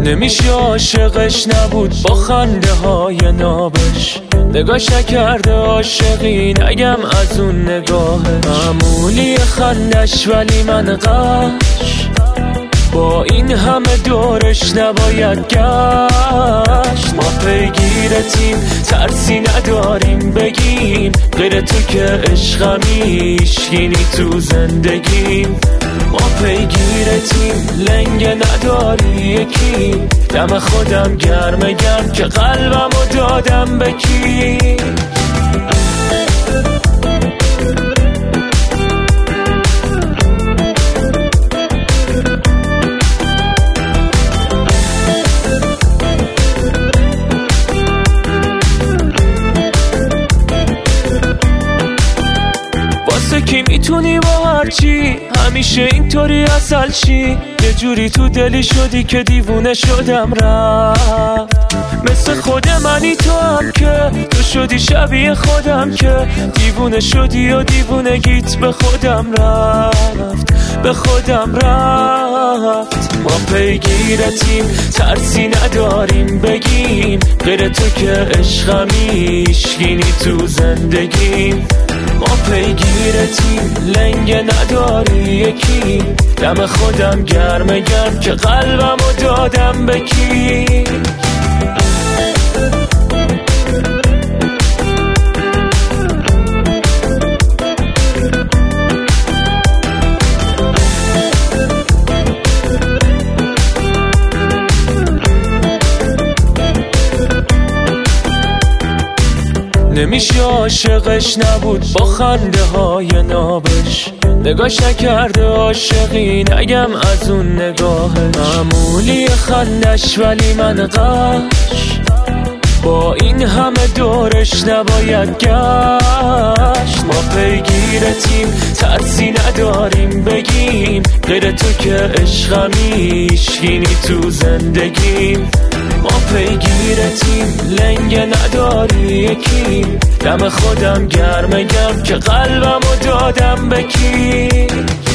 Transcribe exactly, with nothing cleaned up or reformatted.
نمیشه عاشقش نبود با خنده های نابش، نگاش نکرده عاشقی نگم از اون نگاهه، معمولی خندش ولی من قش، با این همه دورش نباید گشت. ما پیگیرتیم ترسی نداریم بگیم، غیر تو که عشقمی هیچکی تو زندگیم. ما پیگیرتیم لنگ نداری یکی، دم خودم گرم گرم که قلبمو دادم به کی. که میتونی با هرچی همیشه اینطوری اصل چی، یه جوری تو دلی شدی که دیوونه شدم رفت. مثل خود منی تو هم که تو شدی شبیه خودم که دیوونه شدی و دیوونگیت به خودم رفت، به خودم رفت. ما پیگیرتیم ترسی نداریم بگیم، غیر تو که عشقمی هیچکی تو زندگیم. ما پیگیرتیم لنگ نداری یکی، دم خودم گرم گرم که قلبمو دادم به کی. نمیشه عاشقش نبود با خنده های نابش، نگاش نکرده عاشقی نگم از اون نگاهه، معمولی خندش ولی من قش، با این همه دورش نباید گشت. ما پیگیرتیم ترسی نداریم بگیم، غیر تو که عشقمی هیچکی تو زندگیم. ما پیگیرتیم لنگ نداری یکی، دم خودم گرم گرم که قلبمو دادم به کی.